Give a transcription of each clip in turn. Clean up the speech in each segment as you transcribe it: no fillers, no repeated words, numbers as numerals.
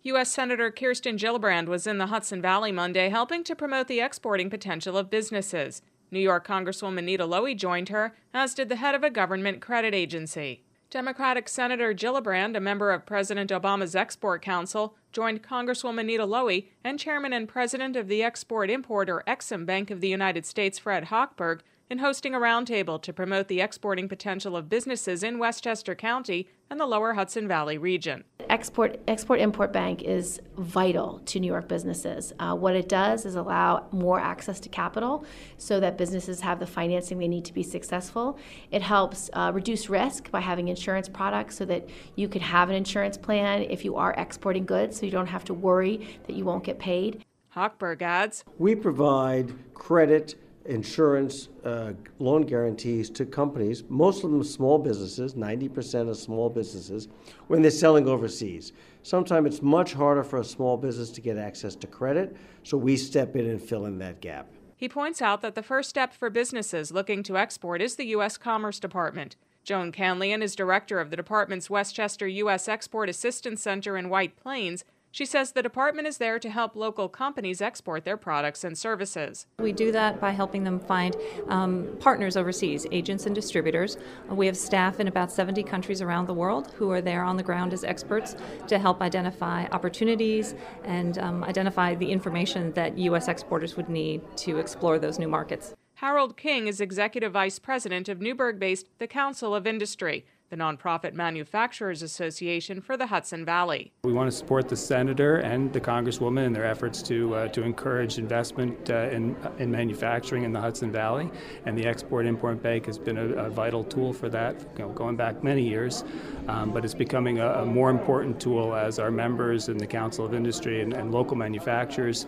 U.S. Senator Kirsten Gillibrand was in the Hudson Valley Monday helping to promote the exporting potential of businesses. New York Congresswoman Nita Lowey joined her, as did the head of a government credit agency. Democratic Senator Gillibrand, a member of President Obama's Export Council, joined Congresswoman Nita Lowey and Chairman and President of the Export-Import or Ex-Im Bank of the United States, Fred Hochberg, in hosting a roundtable to promote the exporting potential of businesses in Westchester County and the lower Hudson Valley region. Export-Import Bank is vital to New York businesses. What it does is allow more access to capital so that businesses have the financing they need to be successful. It helps reduce risk by having insurance products so that you can have an insurance plan if you are exporting goods so you don't have to worry that you won't get paid. Hochberg adds, "We provide credit, insurance, loan guarantees to companies, most of them small businesses, 90% of small businesses, when they're selling overseas. Sometimes it's much harder for a small business to get access to credit, so we step in and fill in that gap." He points out that the first step for businesses looking to export is the U.S. Commerce Department. Joan Canlian is director of the department's Westchester U.S. Export Assistance Center in White Plains. She says the department is there to help local companies export their products and services. We do that by helping them find partners overseas, agents and distributors. We have staff in about 70 countries around the world who are there on the ground as experts to help identify opportunities and identify the information that U.S. exporters would need to explore those new markets. Harold King is executive vice president of Newburgh-based The Council of Industry, the nonprofit manufacturers association for the Hudson Valley. We want to support the senator and the congresswoman in their efforts to encourage investment in manufacturing in the Hudson Valley, and the Export-Import Bank has been a vital tool for that, going back many years, but it's becoming a more important tool as our members in the Council of Industry and local manufacturers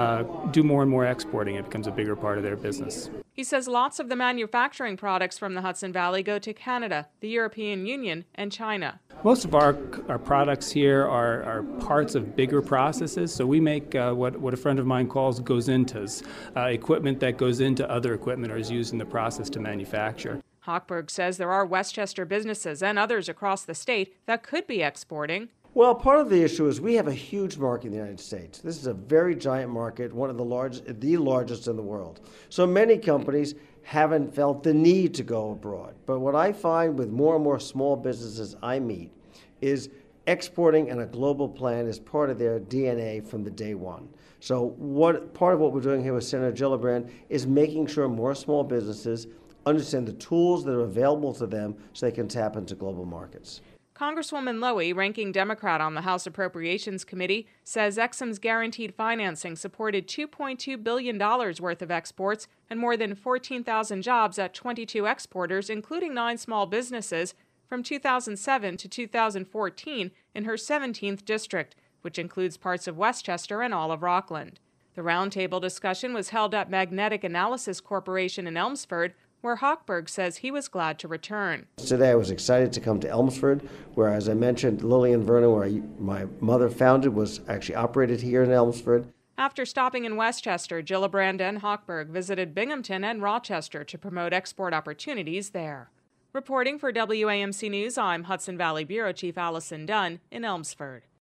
do more and more exporting. It becomes a bigger part of their business. He says lots of the manufacturing products from the Hudson Valley go to Canada, the European Union, and China. Most of our products here are parts of bigger processes, so we make what a friend of mine calls goes-intos, equipment that goes into other equipment or is used in the process to manufacture. Hochberg says there are Westchester businesses and others across the state that could be exporting. Well, part of the issue is we have a huge market in the United States. This is a very giant market, one of the largest in the world. So many companies haven't felt the need to go abroad. But what I find with more and more small businesses I meet is exporting and a global plan is part of their DNA from the day one. So part of what we're doing here with Senator Gillibrand is making sure more small businesses understand the tools that are available to them so they can tap into global markets. Congresswoman Lowey, ranking Democrat on the House Appropriations Committee, says Ex-Im's guaranteed financing supported $2.2 billion worth of exports and more than 14,000 jobs at 22 exporters, including 9 small businesses, from 2007 to 2014 in her 17th district, which includes parts of Westchester and all of Rockland. The roundtable discussion was held at Magnetic Analysis Corporation in Elmsford, where Hochberg says he was glad to return. Today I was excited to come to Elmsford, where, as I mentioned, Lillian Vernon, where my mother founded, was actually operated here in Elmsford. After stopping in Westchester, Gillibrand and Hochberg visited Binghamton and Rochester to promote export opportunities there. Reporting for WAMC News, I'm Hudson Valley Bureau Chief Allison Dunn in Elmsford.